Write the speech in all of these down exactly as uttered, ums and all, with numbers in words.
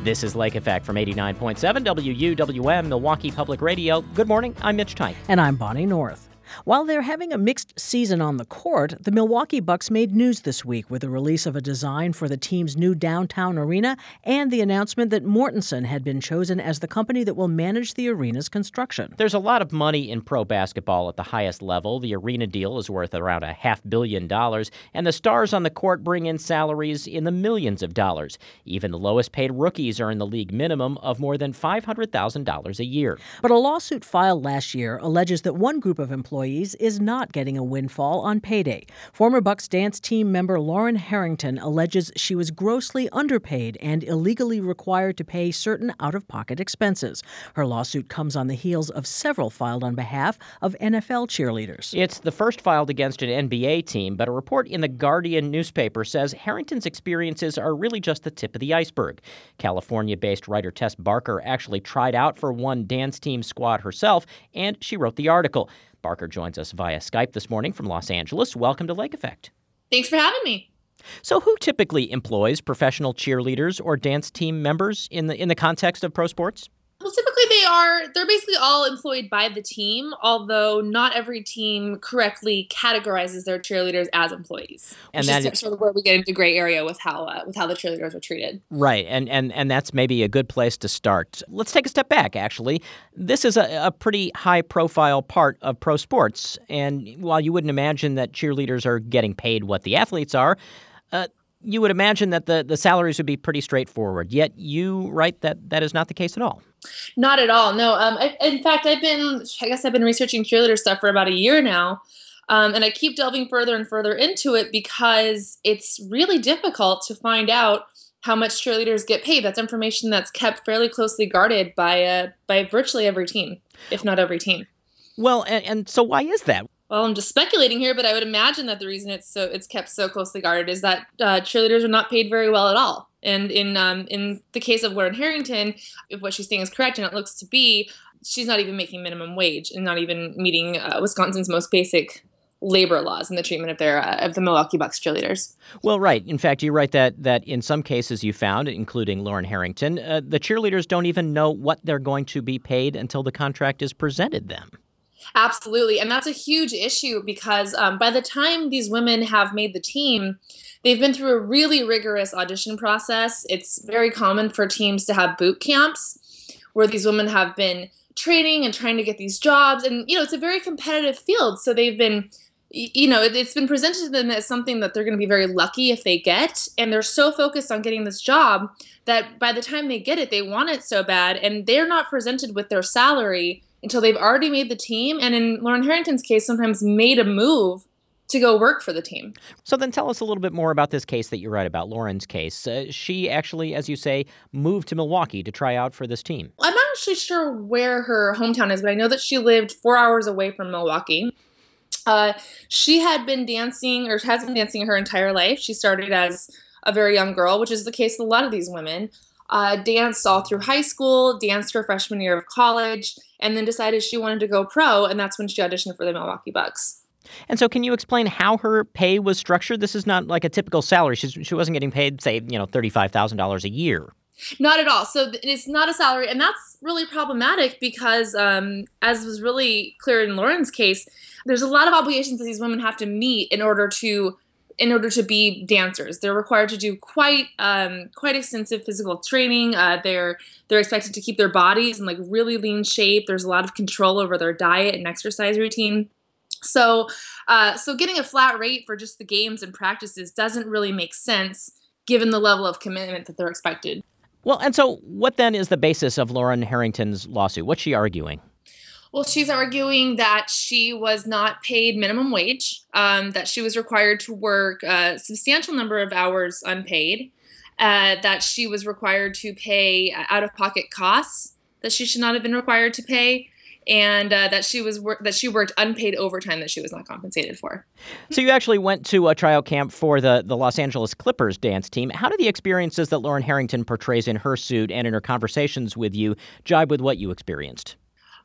This is Lake Effect from eighty-nine point seven W U W M, Milwaukee Public Radio. Good morning, I'm Mitch Tyke. And I'm Bonnie North. While they're having a mixed season on the court, the Milwaukee Bucks made news this week with the release of a design for the team's new downtown arena and the announcement that Mortensen had been chosen as the company that will manage the arena's construction. There's a lot of money in pro basketball at the highest level. The arena deal is worth around a half billion dollars, and the stars on the court bring in salaries in the millions of dollars. Even the lowest paid rookies earn the league minimum of more than five hundred thousand dollars a year. But a lawsuit filed last year alleges that one group of employees is not getting a windfall on payday. Former Bucks dance team member Lauren Harrington alleges she was grossly underpaid and illegally required to pay certain out-of-pocket expenses. Her lawsuit comes on the heels of several filed on behalf of N F L cheerleaders. It's the first filed against an N B A team, but a report in the Guardian newspaper says Harrington's experiences are really just the tip of the iceberg. California-based writer Tess Barker actually tried out for one dance team squad herself, and she wrote the article. Barker joins us via Skype this morning from Los Angeles. Welcome to Lake Effect. Thanks for having me. So who typically employs professional cheerleaders or dance team members in the in the context of pro sports? Well, typically they are, they're basically all employed by the team, although not every team correctly categorizes their cheerleaders as employees. And which that is sort of where we get into gray area with how uh, with how the cheerleaders are treated. Right, and, and and that's maybe a good place to start. Let's take a step back, actually. This is a, a pretty high-profile part of pro sports, and while you wouldn't imagine that cheerleaders are getting paid what the athletes are, uh, you would imagine that the, the salaries would be pretty straightforward. Yet you write that that is not the case at all. Not at all, no. Um, I, in fact, I've been, I guess I've been researching cheerleader stuff for about a year now, um, and I keep delving further and further into it because it's really difficult to find out how much cheerleaders get paid. That's information that's kept fairly closely guarded by uh, by virtually every team, if not every team. Well, and, and so why is that? Well, I'm just speculating here, but I would imagine that the reason it's so it's kept so closely guarded is that uh, cheerleaders are not paid very well at all. And in um, in the case of Lauren Harrington, if what she's saying is correct, and it looks to be, she's not even making minimum wage and not even meeting uh, Wisconsin's most basic labor laws in the treatment of their uh, of the Milwaukee Bucks cheerleaders. Well, right. In fact, you write that that in some cases you found, including Lauren Harrington, uh, the cheerleaders don't even know what they're going to be paid until the contract is presented them. Absolutely. And that's a huge issue because um, by the time these women have made the team, they've been through a really rigorous audition process. It's very common for teams to have boot camps where these women have been training and trying to get these jobs. And, you know, it's a very competitive field. So they've been, you know, it's been presented to them as something that they're going to be very lucky if they get. And they're so focused on getting this job that by the time they get it, they want it so bad. And they're not presented with their salary until they've already made the team, and in Lauren Harrington's case, sometimes made a move to go work for the team. So then tell us a little bit more about this case that you write about, Lauren's case. Uh, she actually, as you say, moved to Milwaukee to try out for this team. I'm not actually sure where her hometown is, but I know that she lived four hours away from Milwaukee. Uh, she had been dancing, or has been dancing her entire life. She started as a very young girl, which is the case with a lot of these women. Uh, danced all through high school, danced her freshman year of college, and then decided she wanted to go pro, and that's when she auditioned for the Milwaukee Bucks. And so can you explain how her pay was structured? This is not like a typical salary. She's, she wasn't getting paid, say, you know, thirty-five thousand dollars a year. Not at all. So it's not a salary, and that's really problematic because, um, as was really clear in Lauren's case, there's a lot of obligations that these women have to meet in order to in order to be dancers. They're required to do quite um, quite extensive physical training. Uh, they're they're expected to keep their bodies in like really lean shape. There's a lot of control over their diet and exercise routine. So uh, so getting a flat rate for just the games and practices doesn't really make sense given the level of commitment that they're expected. Well, and so what then is the basis of Lauren Harrington's lawsuit? What's she arguing? Well, she's arguing that she was not paid minimum wage, um, that she was required to work a substantial number of hours unpaid, uh, that she was required to pay out-of-pocket costs that she should not have been required to pay, and uh, that she was wor- that she worked unpaid overtime that she was not compensated for. So you actually went to a tryout camp for the, the Los Angeles Clippers dance team. How do the experiences that Lauren Harrington portrays in her suit and in her conversations with you jibe with what you experienced?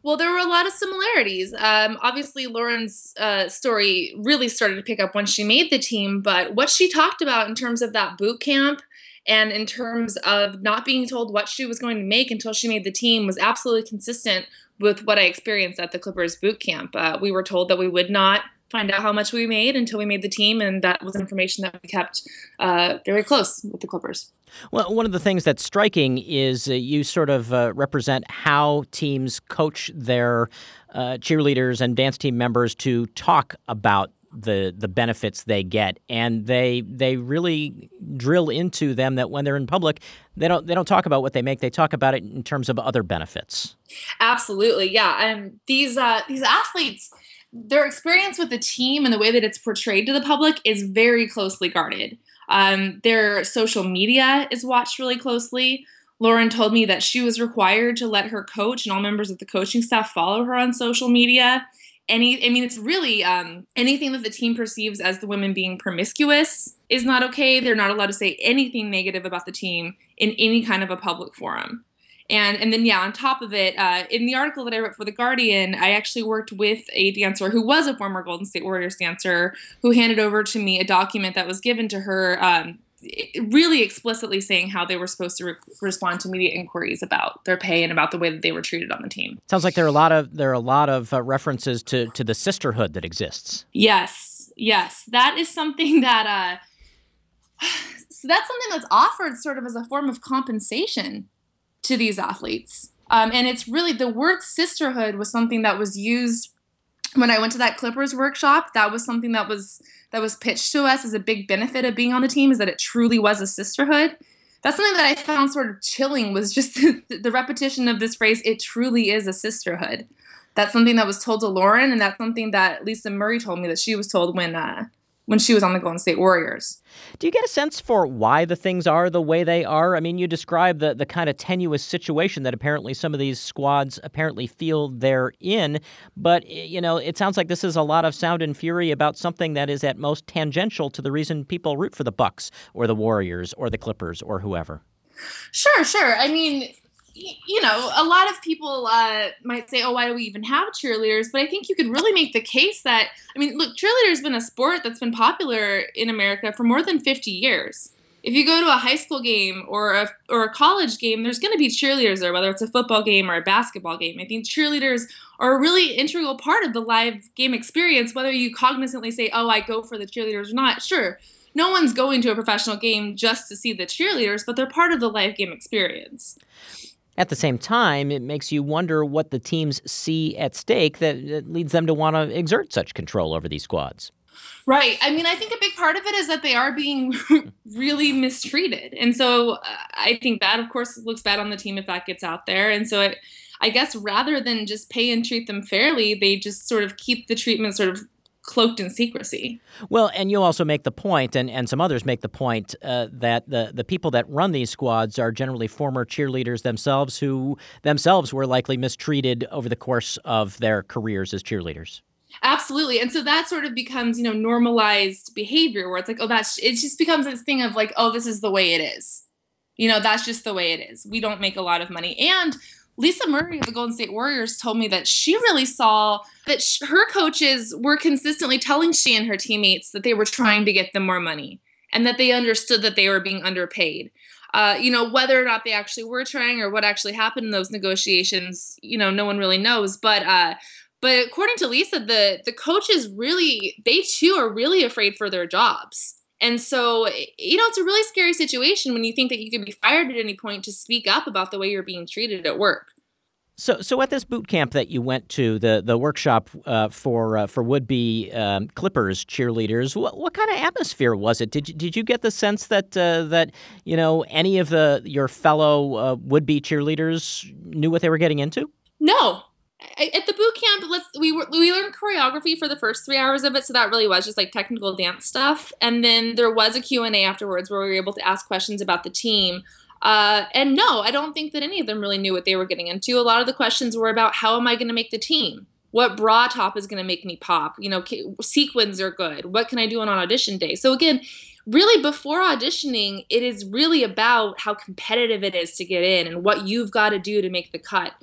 Well, there were a lot of similarities. Um, obviously, Lauren's uh, story really started to pick up when she made the team, but what she talked about in terms of that boot camp and in terms of not being told what she was going to make until she made the team was absolutely consistent with what I experienced at the Clippers boot camp. Uh, we were told that we would not find out how much we made until we made the team, and that was information that we kept uh, very close with the Clippers. Well, one of the things that's striking is uh, you sort of uh, represent how teams coach their uh, cheerleaders and dance team members to talk about the the benefits they get, and they they really drill into them that when they're in public, they don't they don't talk about what they make. They talk about it in terms of other benefits. Absolutely, yeah. And these uh, these athletes, their experience with the team and the way that it's portrayed to the public is very closely guarded. Um, their social media is watched really closely. Lauren told me that she was required to let her coach and all members of the coaching staff follow her on social media. Any, I mean, it's really um, anything that the team perceives as the women being promiscuous is not okay. They're not allowed to say anything negative about the team in any kind of a public forum. And and then, yeah, on top of it, uh, in the article that I wrote for The Guardian, I actually worked with a dancer who was a former Golden State Warriors dancer who handed over to me a document that was given to her um, really explicitly saying how they were supposed to re- respond to media inquiries about their pay and about the way that they were treated on the team. Sounds like there are a lot of there are a lot of uh, references to, to the sisterhood that exists. Yes, yes. That is something that uh, so that's something that's offered sort of as a form of compensation to these athletes. Um, and it's really, the word sisterhood was something that was used when I went to that Clippers workshop. That was something that was that was pitched to us as a big benefit of being on the team, is that it truly was a sisterhood. That's something that I found sort of chilling, was just the, the repetition of this phrase, it truly is a sisterhood. That's something that was told to Lauren, and that's something that Lisa Murray told me that she was told when uh, when she was on the Golden State Warriors. Do you get a sense for why the things are the way they are? I mean, you describe the, the kind of tenuous situation that apparently some of these squads apparently feel they're in. But, you know, it sounds like this is a lot of sound and fury about something that is at most tangential to the reason people root for the Bucks or the Warriors or the Clippers or whoever. Sure, sure. I mean, you know, a lot of people uh, might say, oh, why do we even have cheerleaders? But I think you could really make the case that, I mean, look, cheerleaders been a sport that's been popular in America for more than fifty years. If you go to a high school game or a, or a college game, there's going to be cheerleaders there, whether it's a football game or a basketball game. I think cheerleaders are a really integral part of the live game experience, whether you cognizantly say, oh, I go for the cheerleaders or not. Sure, no one's going to a professional game just to see the cheerleaders, but they're part of the live game experience. At the same time, it makes you wonder what the teams see at stake that, that leads them to want to exert such control over these squads. Right. I mean, I think a big part of it is that they are being really mistreated. And so uh, I think that, of course, looks bad on the team if that gets out there. And so it, I guess rather than just pay and treat them fairly, they just sort of keep the treatment sort of cloaked in secrecy. Well, and you also make the point, and, and some others make the point, uh, that the, the people that run these squads are generally former cheerleaders themselves who themselves were likely mistreated over the course of their careers as cheerleaders. Absolutely. And so that sort of becomes, you know, normalized behavior where it's like, oh, that's, it just becomes this thing of like, oh, this is the way it is. You know, that's just the way it is. We don't make a lot of money. And Lisa Murray of the Golden State Warriors told me that she really saw that sh- her coaches were consistently telling she and her teammates that they were trying to get them more money and that they understood that they were being underpaid. Uh, you know, whether or not they actually were trying or what actually happened in those negotiations, you know, no one really knows. But uh, but according to Lisa, the the coaches really, they too are really afraid for their jobs. And so, you know, it's a really scary situation when you think that you could be fired at any point to speak up about the way you're being treated at work. So, so at this boot camp that you went to, the the workshop uh, for uh, for would-be um, Clippers cheerleaders, what what kind of atmosphere was it? Did you, did you get the sense that uh, that you know any of the your fellow uh, would-be cheerleaders knew what they were getting into? No. At the boot camp, let's we were, we learned choreography for the first three hours of it, so that really was just like technical dance stuff. And then there was a Q and A afterwards where we were able to ask questions about the team. Uh, and no, I don't think that any of them really knew what they were getting into. A lot of the questions were about how am I going to make the team? What bra top is going to make me pop? You know, sequins are good. What can I do on audition day? So again, really before auditioning, it is really about how competitive it is to get in and what you've got to do to make the cut.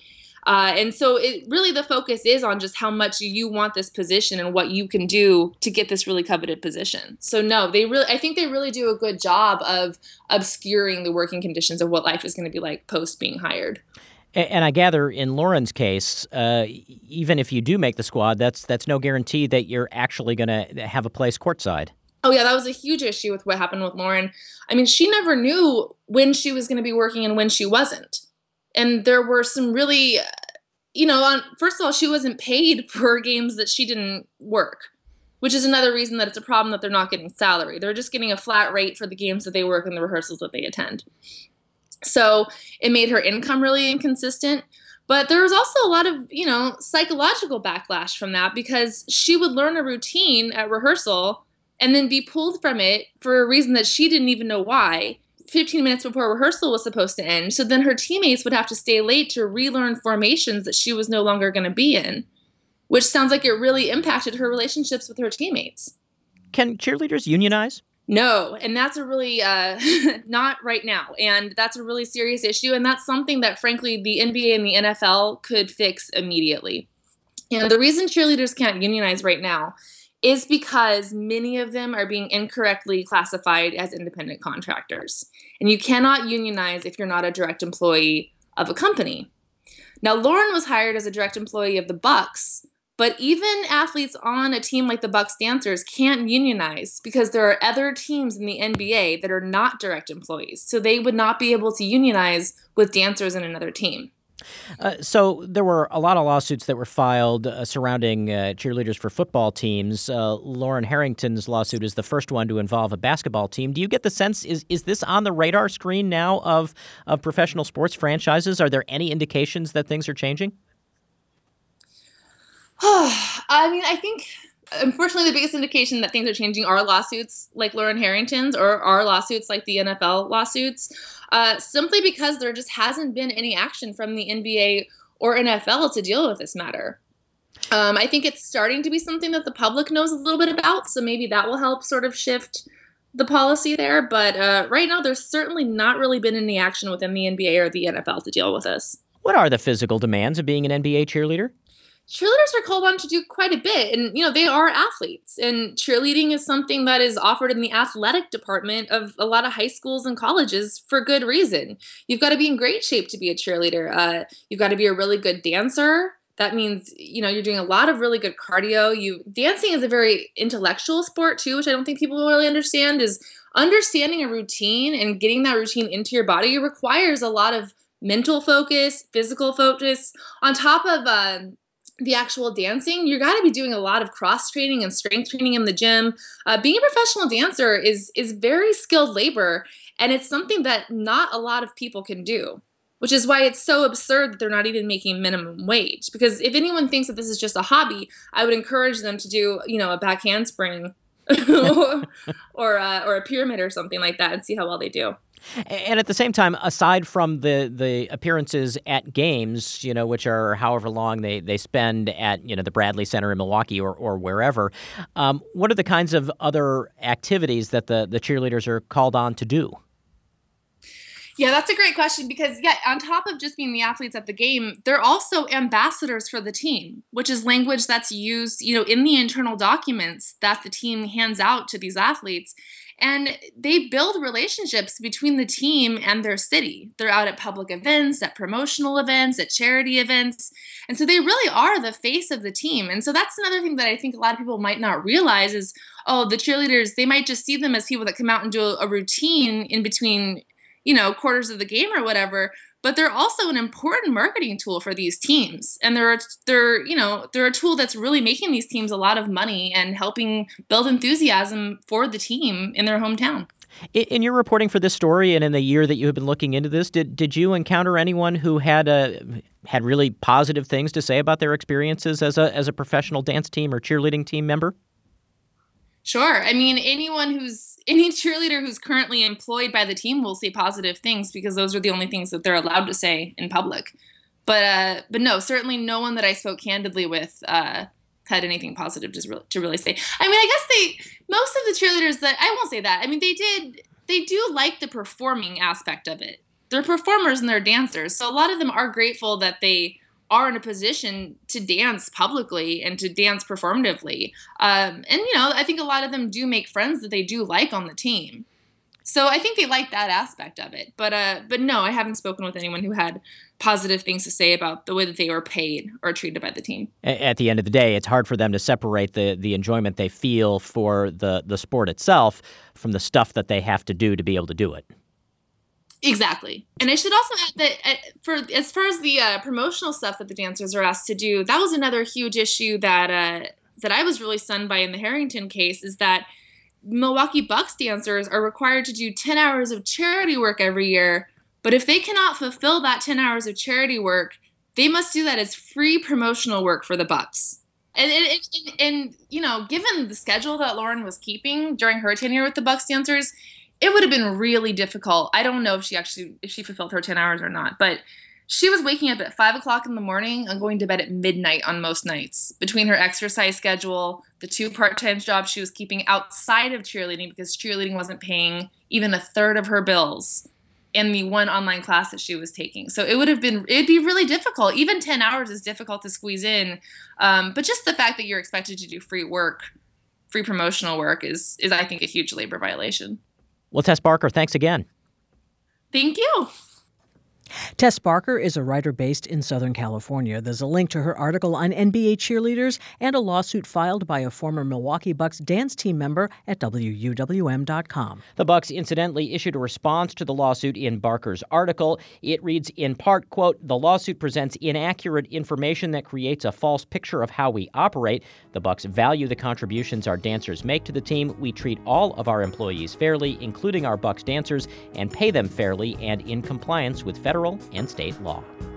Uh, and so it really the focus is on just how much you want this position and what you can do to get this really coveted position. So no, they really, I think they really do a good job of obscuring the working conditions of what life is going to be like post being hired. And I gather in Lauren's case, uh, even if you do make the squad, that's that's no guarantee that you're actually going to have a place courtside. Oh, yeah, that was a huge issue with what happened with Lauren. I mean, she never knew when she was going to be working and when she wasn't. And there were some really, you know, on, first of all, she wasn't paid for games that she didn't work, which is another reason that it's a problem that they're not getting salary. They're just getting a flat rate for the games that they work and the rehearsals that they attend. So it made her income really inconsistent. But there was also a lot of, you know, psychological backlash from that because she would learn a routine at rehearsal and then be pulled from it for a reason that she didn't even know why, fifteen minutes before rehearsal was supposed to end. So then her teammates would have to stay late to relearn formations that she was no longer going to be in, which sounds like it really impacted her relationships with her teammates. Can cheerleaders unionize? No, and that's a really, uh, not right now. And that's a really serious issue. And that's something that, frankly, the N B A and the N F L could fix immediately. And the reason cheerleaders can't unionize right now is because many of them are being incorrectly classified as independent contractors. And you cannot unionize if you're not a direct employee of a company. Now, Lauren was hired as a direct employee of the Bucks, but even athletes on a team like the Bucks dancers can't unionize because there are other teams in the N B A that are not direct employees. So they would not be able to unionize with dancers in another team. Uh, so there were a lot of lawsuits that were filed uh, surrounding uh, cheerleaders for football teams. Uh, Lauren Harrington's lawsuit is the first one to involve a basketball team. Do you get the sense, is is this on the radar screen now of, of professional sports franchises? Are there any indications that things are changing? I mean, I think, unfortunately, the biggest indication that things are changing are lawsuits like Lauren Harrington's or are lawsuits like the N F L lawsuits, uh, simply because there just hasn't been any action from the N B A or N F L to deal with this matter. Um, I think it's starting to be something that the public knows a little bit about, so maybe that will help sort of shift the policy there. But uh, right now, there's certainly not really been any action within the N B A or the N F L to deal with this. What are the physical demands of being an N B A cheerleader? Cheerleaders are called on to do quite a bit, and you know they are athletes, and cheerleading is something that is offered in the athletic department of a lot of high schools and colleges for good reason. You've got to be in great shape to be a cheerleader. Uh, you've got to be a really good dancer. That means you know you're doing a lot of really good cardio. You dancing is a very intellectual sport too, which I don't think people really understand. Is understanding a routine and getting that routine into your body requires a lot of mental focus, physical focus, on top of uh, the actual dancing. You got to be doing a lot of cross training and strength training in the gym. Uh, being a professional dancer is is very skilled labor, and it's something that not a lot of people can do, which is why it's so absurd that they're not even making minimum wage. Because if anyone thinks that this is just a hobby, I would encourage them to do, you know, a back handspring or or, uh, or a pyramid or something like that and see how well they do. And at the same time, aside from the, the appearances at games, you know, which are however long they, they spend at, you know, the Bradley Center in Milwaukee or, or wherever, um, what are the kinds of other activities that the, the cheerleaders are called on to do? Yeah, that's a great question because, yeah, on top of just being the athletes at the game, they're also ambassadors for the team, which is language that's used, you know, in the internal documents that the team hands out to these athletes. And they build relationships between the team and their city. They're out at public events, at promotional events, at charity events. And so they really are the face of the team. And so that's another thing that I think a lot of people might not realize is, oh, the cheerleaders, they might just see them as people that come out and do a routine in between, you know, quarters of the game or whatever. But they're also an important marketing tool for these teams. And they're, they're, you know, they're a tool that's really making these teams a lot of money and helping build enthusiasm for the team in their hometown. In your reporting for this story and in the year that you have been looking into this, did did you encounter anyone who had a, had really positive things to say about their experiences as a as a professional dance team or cheerleading team member? Sure. I mean, anyone who's, any cheerleader who's currently employed by the team will say positive things because those are the only things that they're allowed to say in public. But uh, but no, certainly no one that I spoke candidly with uh, had anything positive to, re- to really say. I mean, I guess they, most of the cheerleaders that, I won't say that. I mean, they did, they do like the performing aspect of it. They're performers and they're dancers. So a lot of them are grateful that they are in a position to dance publicly and to dance performatively. Um, and, you know, I think a lot of them do make friends that they do like on the team. So I think they like that aspect of it. But uh, but no, I haven't spoken with anyone who had positive things to say about the way that they were paid or treated by the team. At the end of the day, it's hard for them to separate the, the enjoyment they feel for the, the sport itself from the stuff that they have to do to be able to do it. Exactly. And I should also add that uh, for as far as the uh, promotional stuff that the dancers are asked to do, that was another huge issue that uh, that I was really stunned by in the Harrington case, is that Milwaukee Bucks dancers are required to do ten hours of charity work every year, but if they cannot fulfill that ten hours of charity work, they must do that as free promotional work for the Bucks. And, and, and, and you know, given the schedule that Lauren was keeping during her tenure with the Bucks dancers, it would have been really difficult. I don't know if she actually if she fulfilled her ten hours or not, but she was waking up at five o'clock in the morning and going to bed at midnight on most nights, between her exercise schedule, the two part-time jobs she was keeping outside of cheerleading because cheerleading wasn't paying even a third of her bills, and the one online class that she was taking. So it would have been, it'd be really difficult. Even ten hours is difficult to squeeze in. Um, but just the fact that you're expected to do free work, free promotional work is, is I think, a huge labor violation. Well, Tess Barker, thanks again. Thank you. Tess Barker is a writer based in Southern California. There's a link to her article on N B A cheerleaders and a lawsuit filed by a former Milwaukee Bucks dance team member at W U W M dot com. The Bucks incidentally issued a response to the lawsuit in Barker's article. It reads in part, quote, "The lawsuit presents inaccurate information that creates a false picture of how we operate. The Bucks value the contributions our dancers make to the team. We treat all of our employees fairly, including our Bucks dancers, and pay them fairly and in compliance with federal and state law."